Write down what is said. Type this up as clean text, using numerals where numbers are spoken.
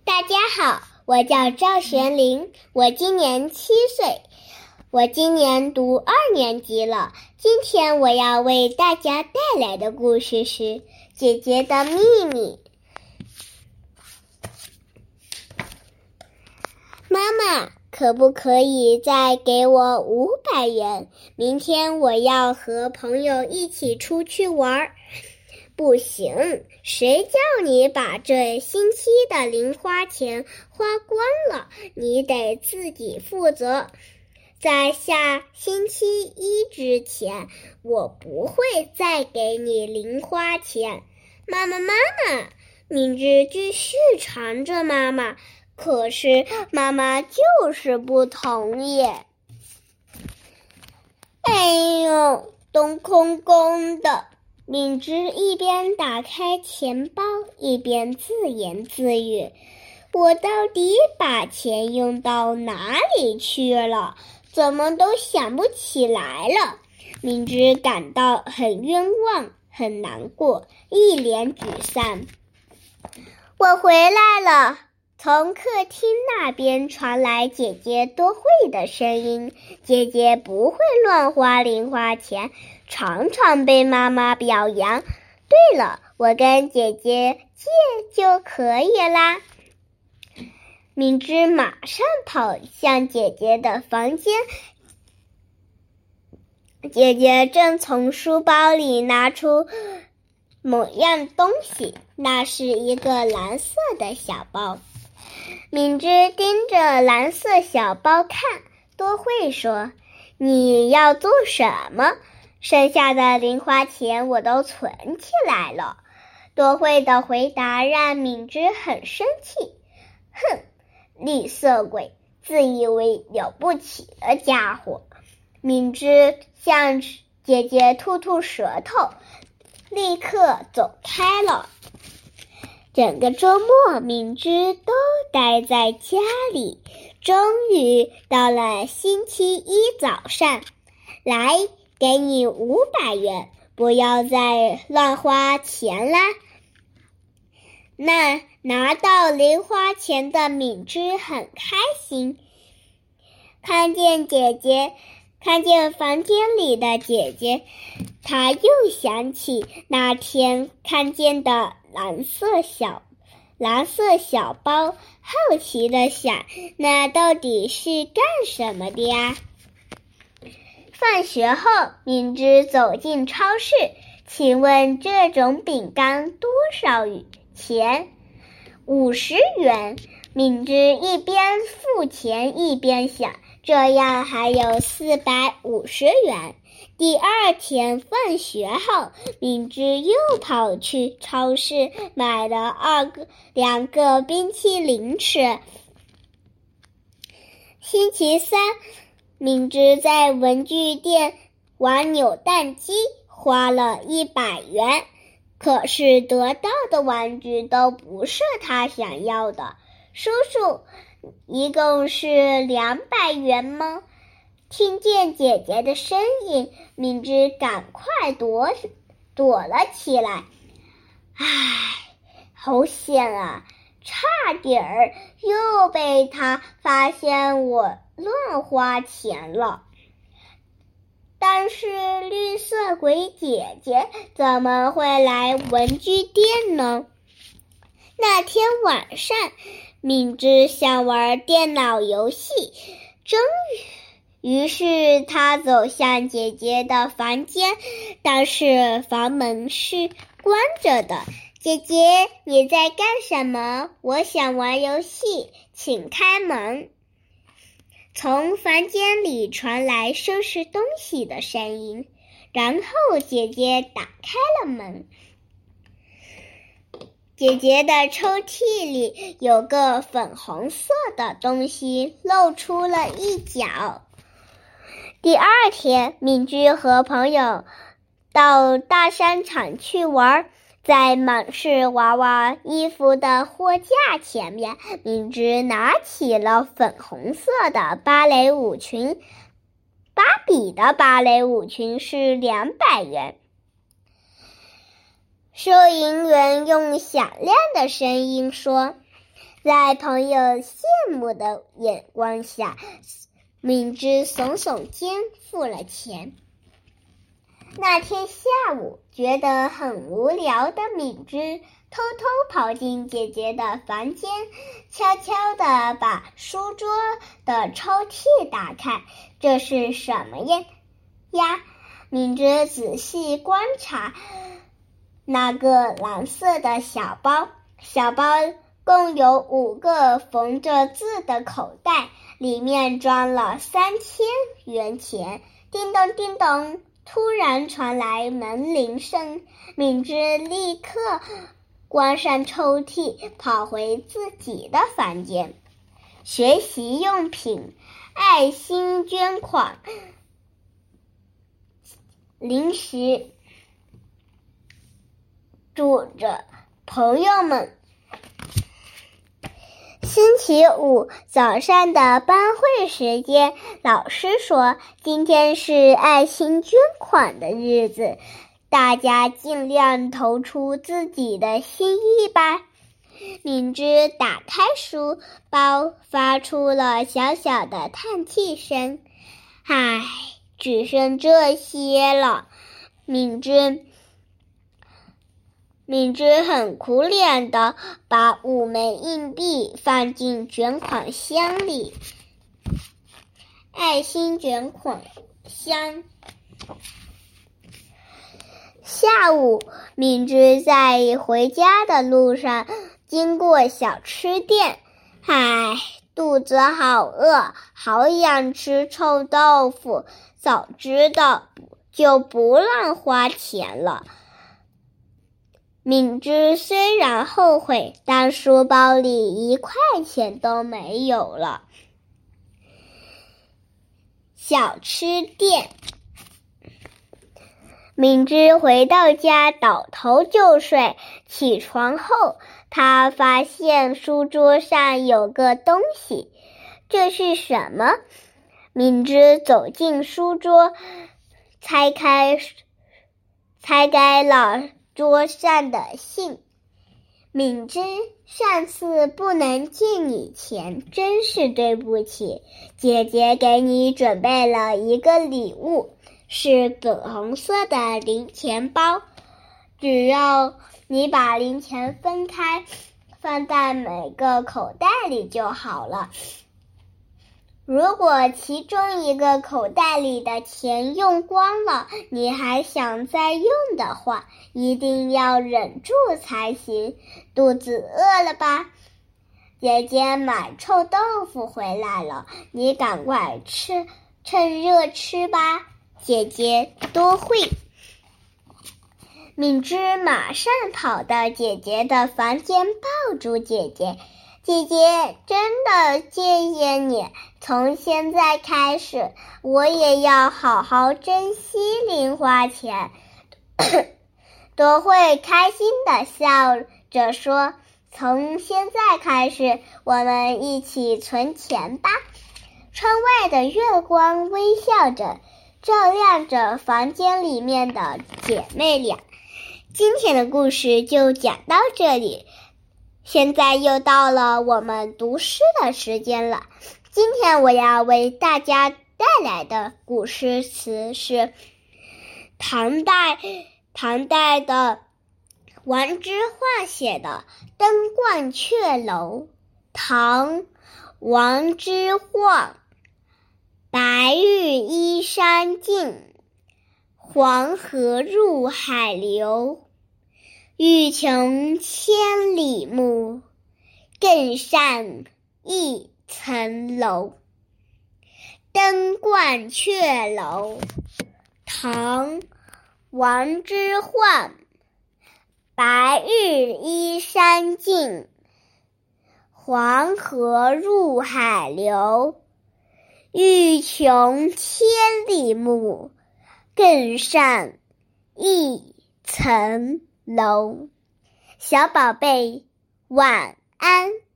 大家好，我叫赵玄林，我今年7岁，我今年读2年级了。今天我要为大家带来的故事是《姐姐的秘密》。妈妈，可不可以再给我500元？明天我要和朋友一起出去玩。不行，谁叫你把这星期的零花钱花光了，你得自己负责。在下星期1之前，我不会再给你零花钱。妈妈，敏智继续缠着妈妈，可是妈妈就是不同意。哎呦，都空空的。敏智一边打开钱包，一边自言自语：我到底把钱用到哪里去了？怎么都想不起来了。敏智感到很冤枉，很难过，一脸沮丧。我回来了。从客厅那边传来姐姐多慧的声音。姐姐不会乱花零花钱，常常被妈妈表扬。对了，我跟姐姐借就可以啦。敏智马上跑向姐姐的房间。姐姐正从书包里拿出某样东西，那是一个蓝色的小包。敏智盯着蓝色小包看，多慧说：你要做什么？剩下的零花钱我都存起来了。多慧的回答让敏智很生气。哼，吝啬鬼，自以为了不起的家伙。敏智向姐姐吐吐舌头，立刻走开了。整个周末，敏智都待在家里。终于到了星期1早上，来，给你500元，不要再乱花钱啦。那拿到零花钱的敏智很开心，看见房间里的姐姐，她又想起那天看见的蓝色小包，好奇地想，那到底是干什么的呀？放学后，敏智走进超市，请问这种饼干多少钱？50元。敏智一边付钱一边想，这样还有450元。第2天放学后，敏智又跑去超市买了2个冰淇淋吃。星期3，敏智在文具店玩扭蛋机，花了100元。可是得到的玩具都不是他想要的。叔叔，一共是200元吗？听见姐姐的声音，敏智赶快躲了起来。唉，好险啊，差点儿又被他发现我乱花钱了。但是绿色鬼姐姐怎么会来文具店呢？那天晚上，敏智想玩电脑游戏，于是他走向姐姐的房间，但是房门是关着的。姐姐，你在干什么？我想玩游戏，请开门。从房间里传来收拾东西的声音，然后姐姐打开了门。姐姐的抽屉里有个粉红色的东西露出了一角。第2天，敏智和朋友到大商场去玩，在满是娃娃衣服的货架前面，敏智拿起了粉红色的芭蕾舞裙。芭比的芭蕾舞裙是200元。收银员用响亮的声音说： 在朋友羡慕的眼光下，敏之耸耸肩付了钱。那天下午，觉得很无聊的敏之偷偷跑进姐姐的房间，悄悄地把书桌的抽屉打开。这是什么呀？敏之仔细观察那个蓝色的小包，小包共有5个缝着字的口袋，里面装了3000元钱。叮咚叮咚，突然传来门铃声，敏之立刻关上抽屉，跑回自己的房间。学习用品，爱心捐款，零食，住着朋友们。星期五早上的班会时间，老师说今天是爱心捐款的日子，大家尽量投出自己的心意吧。敏之打开书包，发出了小小的叹气声。唉，只剩这些了。敏之很苦脸地把5枚硬币放进卷款箱里。爱心卷款箱。下午，敏之在回家的路上经过小吃店，唉，肚子好饿，好想吃臭豆腐，早知道就不乱花钱了。敏之虽然后悔，但书包里1块钱都没有了。小吃店。敏之回到家倒头就睡，起床后他发现书桌上有个东西，这是什么？敏之走进书桌，拆开了桌上的信。敏之，上次不能借你钱，真是对不起。姐姐给你准备了一个礼物，是粉红色的零钱包，只要你把零钱分开，放在每个口袋里就好了。如果其中一个口袋里的钱用光了，你还想再用的话，一定要忍住才行。肚子饿了吧？姐姐买臭豆腐回来了，你赶快吃，趁热吃吧。姐姐多会。敏之马上跑到姐姐的房间，抱住姐姐。姐姐，真的谢谢你，从现在开始，我也要好好珍惜零花钱。多会开心地笑着说，从现在开始，我们一起存钱吧。窗外的月光微笑着，照亮着房间里面的姐妹俩。今天的故事就讲到这里，现在又到了我们读诗的时间了。今天我要为大家带来的古诗词是唐代的王之涣写的《登鹳雀楼》。唐，王之涣。白日依山尽，黄河入海流。欲穷千里目，更上一层楼。登鹳雀楼。唐，王之涣。白日依山尽，黄河入海流。欲穷千里目，更上一层楼。小宝贝，晚安。